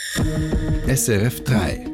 SRF 3.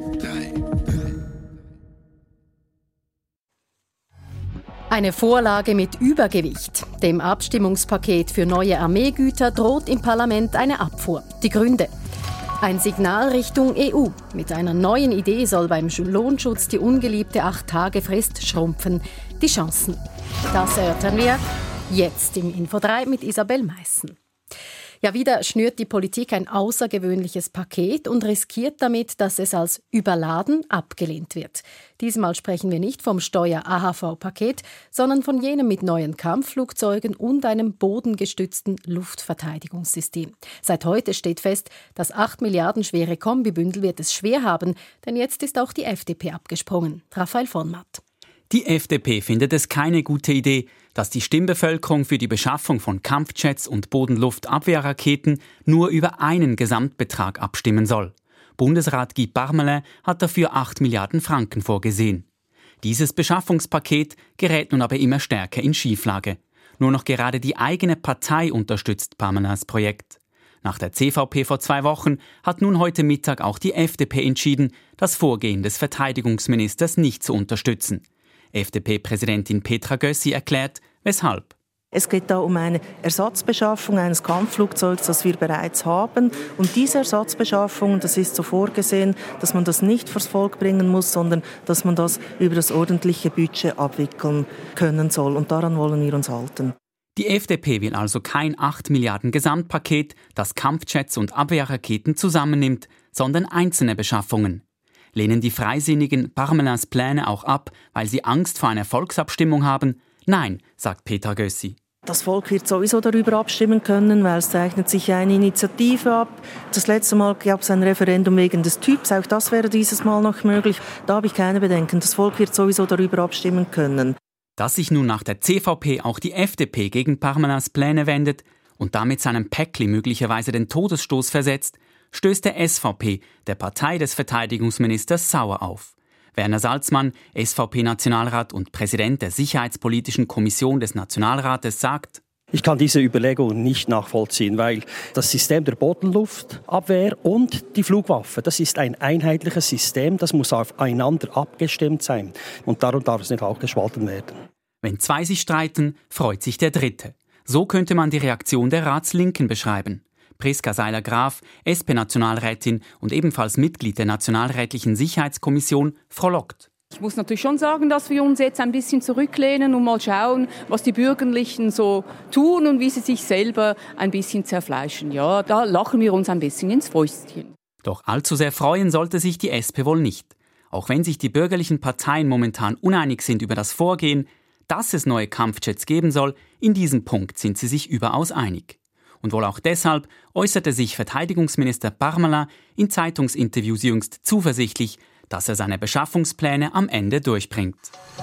Eine Vorlage mit Übergewicht. Dem Abstimmungspaket für neue Armeegüter droht im Parlament eine Abfuhr. Die Gründe. Ein Signal Richtung EU. Mit einer neuen Idee soll beim Lohnschutz die ungeliebte 8-Tage-Frist schrumpfen. Die Chancen. Das erörtern wir jetzt im Info 3 mit Isabel Meissen. Ja, wieder schnürt die Politik ein außergewöhnliches Paket und riskiert damit, dass es als überladen abgelehnt wird. Diesmal sprechen wir nicht vom Steuer-AHV-Paket, sondern von jenem mit neuen Kampfflugzeugen und einem bodengestützten Luftverteidigungssystem. Seit heute steht fest, das 8 Milliarden schwere Kombibündel wird es schwer haben, denn jetzt ist auch die FDP abgesprungen. Raphael Vonmatt. Die FDP findet es keine gute Idee, dass die Stimmbevölkerung für die Beschaffung von Kampfjets und Bodenluftabwehrraketen nur über einen Gesamtbetrag abstimmen soll. Bundesrat Guy Parmelin hat dafür 8 Milliarden Franken vorgesehen. Dieses Beschaffungspaket gerät nun aber immer stärker in Schieflage. Nur noch gerade die eigene Partei unterstützt Parmelins Projekt. Nach der CVP vor 2 Wochen hat nun heute Mittag auch die FDP entschieden, das Vorgehen des Verteidigungsministers nicht zu unterstützen. FDP-Präsidentin Petra Gössi erklärt, weshalb. Es geht da um eine Ersatzbeschaffung eines Kampfflugzeugs, das wir bereits haben. Und diese Ersatzbeschaffung, das ist so vorgesehen, dass man das nicht vors Volk bringen muss, sondern dass man das über das ordentliche Budget abwickeln können soll. Und daran wollen wir uns halten. Die FDP will also kein 8 Milliarden Gesamtpaket, das Kampfjets und Abwehrraketen zusammennimmt, sondern einzelne Beschaffungen. Lehnen die Freisinnigen Parmelins Pläne auch ab, weil sie Angst vor einer Volksabstimmung haben? Nein, sagt Petra Gössi. Das Volk wird sowieso darüber abstimmen können, weil es zeichnet sich eine Initiative ab. Das letzte Mal gab es ein Referendum wegen des Typs. Auch das wäre dieses Mal noch möglich. Da habe ich keine Bedenken. Das Volk wird sowieso darüber abstimmen können. Dass sich nun nach der CVP auch die FDP gegen Parmelins Pläne wendet und damit seinem Päckli möglicherweise den Todesstoß versetzt, stößt der SVP, der Partei des Verteidigungsministers, sauer auf. Werner Salzmann, SVP-Nationalrat und Präsident der Sicherheitspolitischen Kommission des Nationalrates, sagt: Ich kann diese Überlegungen nicht nachvollziehen, weil das System der Bodenluftabwehr und die Flugwaffe, das ist ein einheitliches System, das muss aufeinander abgestimmt sein. Und darum darf es nicht aufgespalten werden. Wenn 2 sich streiten, freut sich der Dritte. So könnte man die Reaktion der Ratslinken beschreiben. Priska Seiler-Graf, SP-Nationalrätin und ebenfalls Mitglied der Nationalrätlichen Sicherheitskommission, frohlockt. Ich muss natürlich schon sagen, dass wir uns jetzt ein bisschen zurücklehnen und mal schauen, was die Bürgerlichen so tun und wie sie sich selber ein bisschen zerfleischen. Ja, da lachen wir uns ein bisschen ins Fäustchen. Doch allzu sehr freuen sollte sich die SP wohl nicht. Auch wenn sich die bürgerlichen Parteien momentan uneinig sind über das Vorgehen, dass es neue Kampfjets geben soll, in diesem Punkt sind sie sich überaus einig. Und wohl auch deshalb äußerte sich Verteidigungsminister Parmelin in Zeitungsinterviews jüngst zuversichtlich, dass er seine Beschaffungspläne am Ende durchbringt.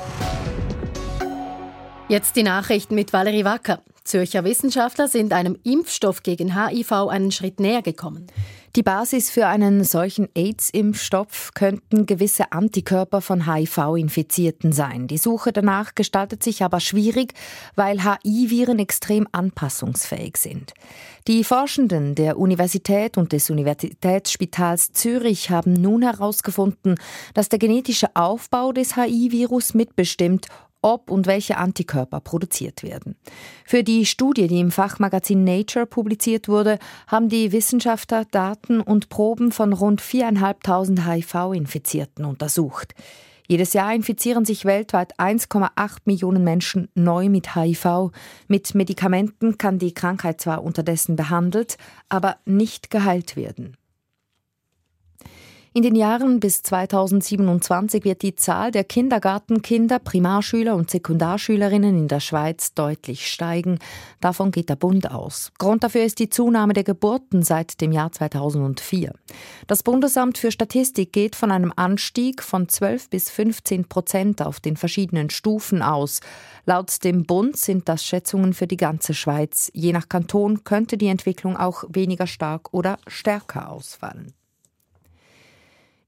Jetzt die Nachrichten mit Valerie Wacker. Zürcher Wissenschaftler sind einem Impfstoff gegen HIV einen Schritt näher gekommen. Die Basis für einen solchen AIDS-Impfstoff könnten gewisse Antikörper von HIV-Infizierten sein. Die Suche danach gestaltet sich aber schwierig, weil HIV-Viren extrem anpassungsfähig sind. Die Forschenden der Universität und des Universitätsspitals Zürich haben nun herausgefunden, dass der genetische Aufbau des HIV-Virus mitbestimmt, ob und welche Antikörper produziert werden. Für die Studie, die im Fachmagazin Nature publiziert wurde, haben die Wissenschaftler Daten und Proben von rund 4.500 HIV-Infizierten untersucht. Jedes Jahr infizieren sich weltweit 1,8 Millionen Menschen neu mit HIV. Mit Medikamenten kann die Krankheit zwar unterdessen behandelt, aber nicht geheilt werden. In den Jahren bis 2027 wird die Zahl der Kindergartenkinder, Primarschüler und Sekundarschülerinnen in der Schweiz deutlich steigen. Davon geht der Bund aus. Grund dafür ist die Zunahme der Geburten seit dem Jahr 2004. Das Bundesamt für Statistik geht von einem Anstieg von 12-15% auf den verschiedenen Stufen aus. Laut dem Bund sind das Schätzungen für die ganze Schweiz. Je nach Kanton könnte die Entwicklung auch weniger stark oder stärker ausfallen.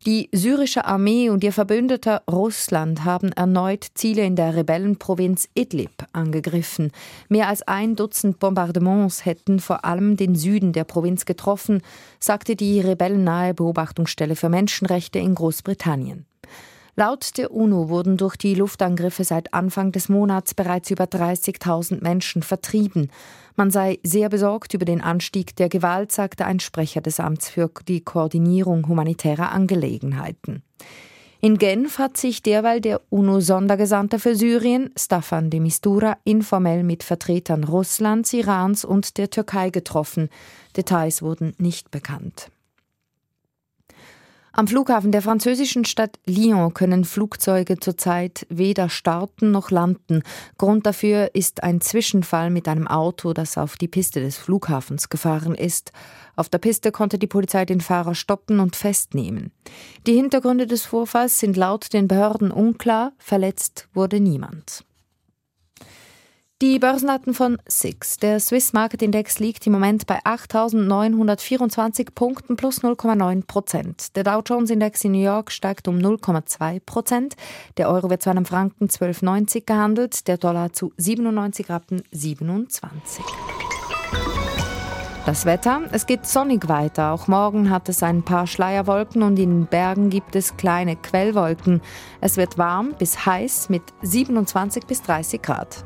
Die syrische Armee und ihr Verbündeter Russland haben erneut Ziele in der Rebellenprovinz Idlib angegriffen. Mehr als 1 Dutzend Bombardements hätten vor allem den Süden der Provinz getroffen, sagte die rebellennahe Beobachtungsstelle für Menschenrechte in Großbritannien. Laut der UNO wurden durch die Luftangriffe seit Anfang des Monats bereits über 30.000 Menschen vertrieben. Man sei sehr besorgt über den Anstieg der Gewalt, sagte ein Sprecher des Amts für die Koordinierung humanitärer Angelegenheiten. In Genf hat sich derweil der UNO-Sondergesandte für Syrien, Staffan de Mistura, informell mit Vertretern Russlands, Irans und der Türkei getroffen. Details wurden nicht bekannt. Am Flughafen der französischen Stadt Lyon können Flugzeuge zurzeit weder starten noch landen. Grund dafür ist ein Zwischenfall mit einem Auto, das auf die Piste des Flughafens gefahren ist. Auf der Piste konnte die Polizei den Fahrer stoppen und festnehmen. Die Hintergründe des Vorfalls sind laut den Behörden unklar. Verletzt wurde niemand. Die Börsendaten von SIX. Der Swiss Market Index liegt im Moment bei 8.924 Punkten plus 0,9%. Der Dow Jones Index in New York steigt um 0,2%. Der Euro wird zu einem Franken 12,90 gehandelt, der Dollar zu 97,27 Rappen. Das Wetter, es geht sonnig weiter. Auch morgen hat es ein paar Schleierwolken und in den Bergen gibt es kleine Quellwolken. Es wird warm bis heiß mit 27 bis 30 Grad.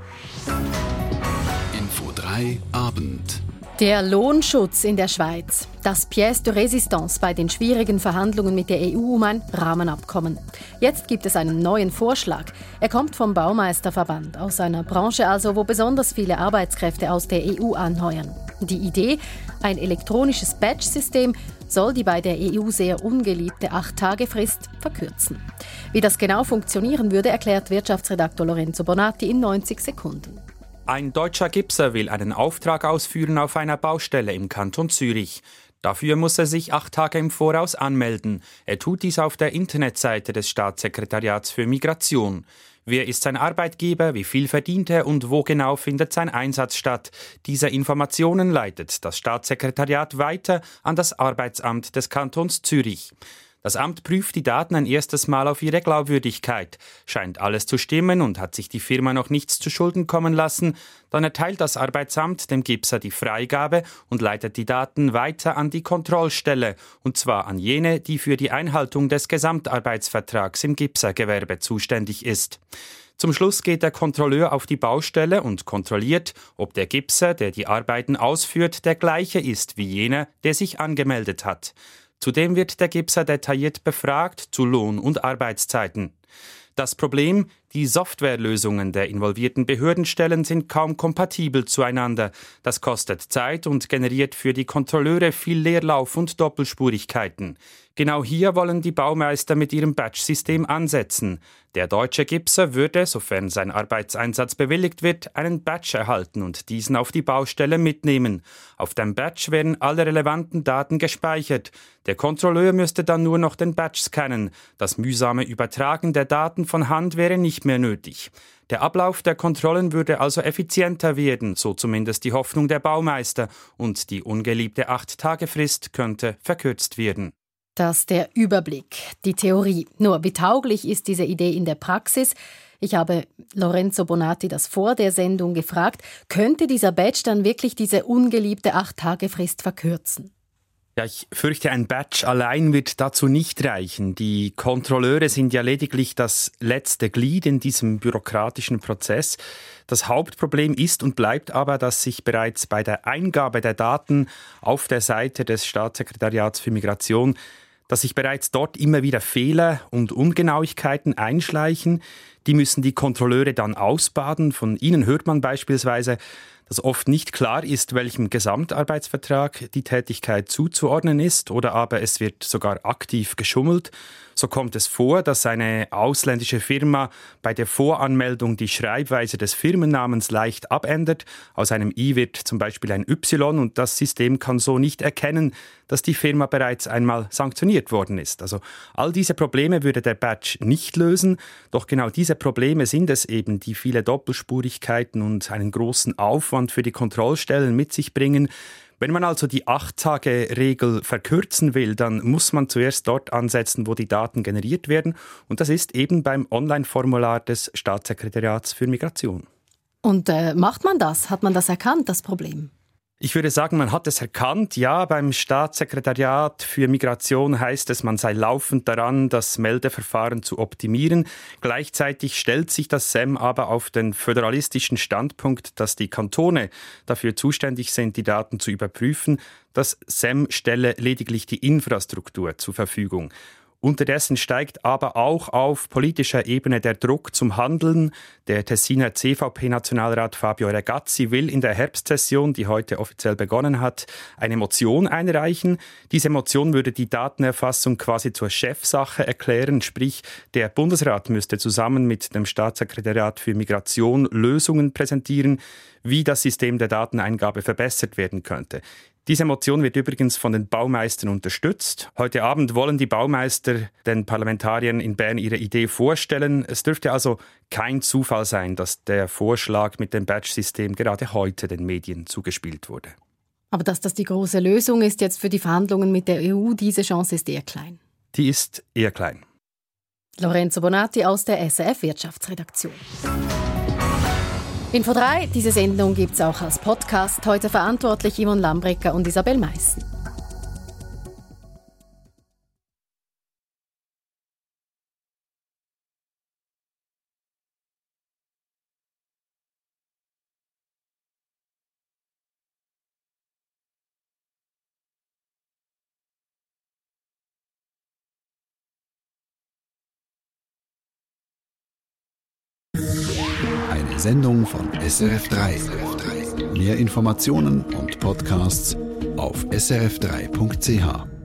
Info 3 Abend. Der Lohnschutz in der Schweiz. Das Pièce de Résistance bei den schwierigen Verhandlungen mit der EU um ein Rahmenabkommen. Jetzt gibt es einen neuen Vorschlag. Er kommt vom Baumeisterverband, aus einer Branche also, wo besonders viele Arbeitskräfte aus der EU anheuern. Die Idee, ein elektronisches Badge-System, soll die bei der EU sehr ungeliebte 8-Tage-Frist verkürzen. Wie das genau funktionieren würde, erklärt Wirtschaftsredaktor Lorenzo Bonatti in 90 Sekunden. Ein deutscher Gipser will einen Auftrag ausführen auf einer Baustelle im Kanton Zürich. Dafür muss er sich 8 Tage im Voraus anmelden. Er tut dies auf der Internetseite des Staatssekretariats für Migration. Wer ist sein Arbeitgeber, wie viel verdient er und wo genau findet sein Einsatz statt? Diese Informationen leitet das Staatssekretariat weiter an das Arbeitsamt des Kantons Zürich. Das Amt prüft die Daten ein erstes Mal auf ihre Glaubwürdigkeit. Scheint alles zu stimmen und hat sich die Firma noch nichts zu Schulden kommen lassen, dann erteilt das Arbeitsamt dem Gipser die Freigabe und leitet die Daten weiter an die Kontrollstelle, und zwar an jene, die für die Einhaltung des Gesamtarbeitsvertrags im Gipsergewerbe zuständig ist. Zum Schluss geht der Kontrolleur auf die Baustelle und kontrolliert, ob der Gipser, der die Arbeiten ausführt, der gleiche ist wie jener, der sich angemeldet hat. Zudem wird der Gipser detailliert befragt zu Lohn- und Arbeitszeiten. Das Problem: die Softwarelösungen der involvierten Behördenstellen sind kaum kompatibel zueinander. Das kostet Zeit und generiert für die Kontrolleure viel Leerlauf und Doppelspurigkeiten. Genau hier wollen die Baumeister mit ihrem Badge-System ansetzen. Der deutsche Gipser würde, sofern sein Arbeitseinsatz bewilligt wird, einen Badge erhalten und diesen auf die Baustelle mitnehmen. Auf dem Badge wären alle relevanten Daten gespeichert. Der Kontrolleur müsste dann nur noch den Badge scannen. Das mühsame Übertragen der Daten von Hand wäre nicht mehr nötig. Der Ablauf der Kontrollen würde also effizienter werden, so zumindest die Hoffnung der Baumeister, und die ungeliebte 8-Tage-Frist könnte verkürzt werden. Das der Überblick, die Theorie. Nur wie tauglich ist diese Idee in der Praxis? Ich habe Lorenzo Bonatti das vor der Sendung gefragt. Könnte dieser Badge dann wirklich diese ungeliebte 8-Tage-Frist verkürzen? Ja, ich fürchte, ein Badge allein wird dazu nicht reichen. Die Kontrolleure sind ja lediglich das letzte Glied in diesem bürokratischen Prozess. Das Hauptproblem ist und bleibt aber, dass sich bereits bei der Eingabe der Daten auf der Seite des Staatssekretariats für Migration, dass sich bereits dort immer wieder Fehler und Ungenauigkeiten einschleichen. Die müssen die Kontrolleure dann ausbaden. Von ihnen hört man beispielsweise, dass oft nicht klar ist, welchem Gesamtarbeitsvertrag die Tätigkeit zuzuordnen ist, oder aber es wird sogar aktiv geschummelt. So kommt es vor, dass eine ausländische Firma bei der Voranmeldung die Schreibweise des Firmennamens leicht abändert. Aus einem I wird zum Beispiel ein Y und das System kann so nicht erkennen, dass die Firma bereits einmal sanktioniert worden ist. Also all diese Probleme würde der Badge nicht lösen, doch genau diese Probleme sind es eben, die viele Doppelspurigkeiten und einen großen Aufwand für die Kontrollstellen mit sich bringen. Wenn man also die 8-Tage-Regel verkürzen will, dann muss man zuerst dort ansetzen, wo die Daten generiert werden. Und das ist eben beim Online-Formular des Staatssekretariats für Migration. Und macht man das? Hat man das erkannt, das Problem? Ich würde sagen, man hat es erkannt. Ja, beim Staatssekretariat für Migration heißt es, man sei laufend daran, das Meldeverfahren zu optimieren. Gleichzeitig stellt sich das SEM aber auf den föderalistischen Standpunkt, dass die Kantone dafür zuständig sind, die Daten zu überprüfen. Das SEM stelle lediglich die Infrastruktur zur Verfügung. Unterdessen steigt aber auch auf politischer Ebene der Druck zum Handeln. Der Tessiner CVP-Nationalrat Fabio Regazzi will in der Herbstsession, die heute offiziell begonnen hat, eine Motion einreichen. Diese Motion würde die Datenerfassung quasi zur Chefsache erklären, sprich der Bundesrat müsste zusammen mit dem Staatssekretariat für Migration Lösungen präsentieren, wie das System der Dateneingabe verbessert werden könnte. Diese Motion wird übrigens von den Baumeistern unterstützt. Heute Abend wollen die Baumeister den Parlamentariern in Bern ihre Idee vorstellen. Es dürfte also kein Zufall sein, dass der Vorschlag mit dem Badge-System gerade heute den Medien zugespielt wurde. Aber dass das die große Lösung ist jetzt für die Verhandlungen mit der EU, diese Chance ist eher klein. Die ist eher klein. Lorenzo Bonatti aus der SRF Wirtschaftsredaktion. Info 3, diese Sendung gibt es auch als Podcast. Heute verantwortlich Yvonne Lambrecker und Isabel Meissen. Eine Sendung von SRF3. Mehr Informationen und Podcasts auf srf3.ch.